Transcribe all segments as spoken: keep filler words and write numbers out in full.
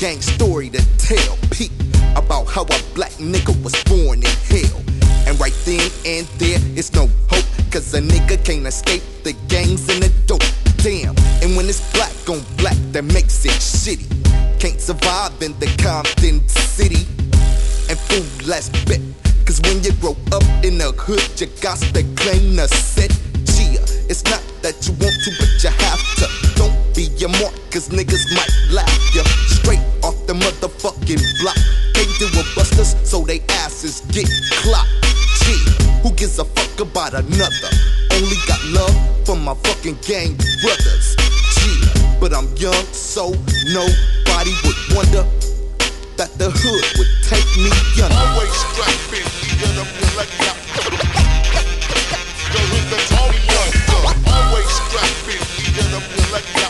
gang story to tell. Peep about how a black nigga was born in hell. And right then and there, it's no hope, cause a nigga can't escape the gangs and the dope. Damn, and when it's black on black, that makes it shitty. Can't survive in the Compton city. And fool, let's bet, cause when you grow up in the hood, you got to claim the set. Yeah, it's not that you want to, but you have to. Don't be a mark, cause niggas might laugh ya straight off the motherfucking block. Can't do with busters, so they asses get clocked. Yeah, who gives a fuck about another? Only got love for my fucking gang brothers. Yeah, but I'm young, so nobody would wonder that the hood would take me under. Always strapping, get up your leg out. The hood that's all me under. Always strapping, get up your leg out.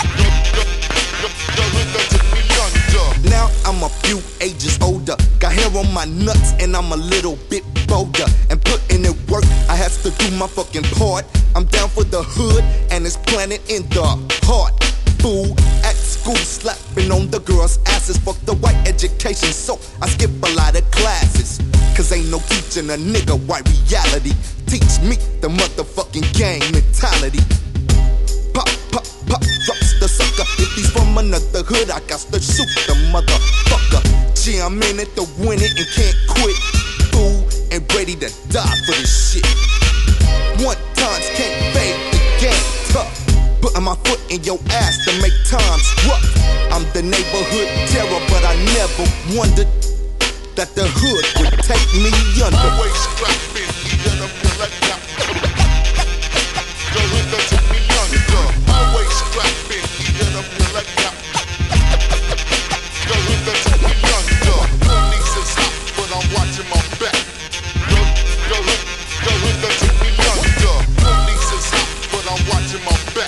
The hood that took me under. Now I'm a few ages older, got hair on my nuts and I'm a little bit bolder. And putting in work, I have to do my fucking part. I'm down for the hood and it's planted in the heart. Fool, at school slapping on the girls' asses. Fuck the white education, so I skip a lot of classes. Cause ain't no teaching a nigga white reality. Teach me the motherfucking gang mentality. Pop, pop, pop, drops the sucker. If he's from another hood, I got to shoot the motherfucker. Gee, I'm in it to win it and can't quit. Fool, and ready to die for this shit. One times can't fade the game tough. Putting my foot in your ass to make times rough. I'm the neighborhood terror, but I never wondered that the hood would take me under. Always strapping, get up your leg out. The hood that took me under. Always strapping, get up your leg out. The hood that took me under. Police is hot, but I'm watching my back. The, the hood, the hood that took me under. Police is hot, but I'm watching my back.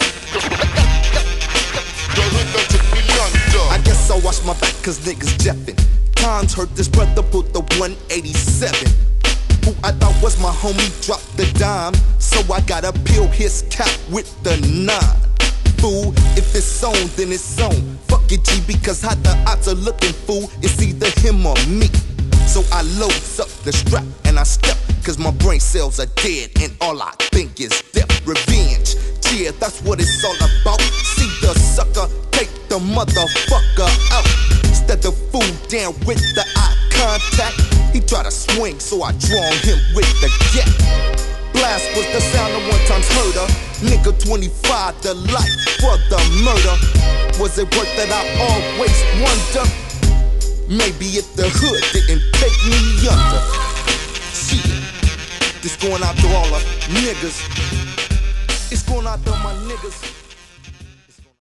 I guess I'll watch my back cause niggas jeffin'. Times hurt this brother put the one eighty-seven. Who I thought was my homie dropped the dime. So I gotta peel his cap with the nine. Fool, if it's on, then it's on. Fuck it, G, because how the odds are looking, fool. It's either him or me. So I loads up the strap and I step, cause my brain cells are dead and all I think is death. Revenge, yeah, that's what it's all about. See the sucker, take the motherfucker out. Instead of fool down with the eye contact, he try to swing, so I draw him with the gap. Blast was the sound of one times herder. Nigga twenty-five, the life for the murder. Was it worth it? I always wonder. Maybe if the hood didn't take me under. Shit, this going out to all the niggas. It's going out to my niggas.